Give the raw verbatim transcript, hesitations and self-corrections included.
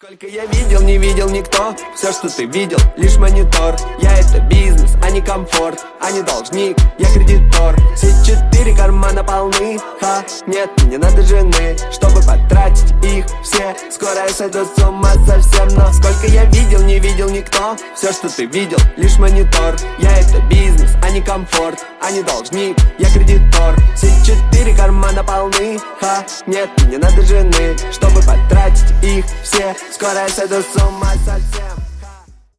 Сколько я видел, не видел никто. Все, что ты видел, лишь монитор. Я это бизнес, а не комфорт, а не должник, я кредитор. Все четыре кармана полны, ха, нет, мне надо жены, чтобы потратить их все. Скоро я сойду с ума совсем. Но сколько я видел, не видел никто. Все, что ты видел, лишь монитор. Я это бизнес, а не комфорт, а не должник, я кредитор. Все четыре кармана полны, ха, нет, мне надо жены, чтобы потратить их все. Скоро я сойду с ума совсем.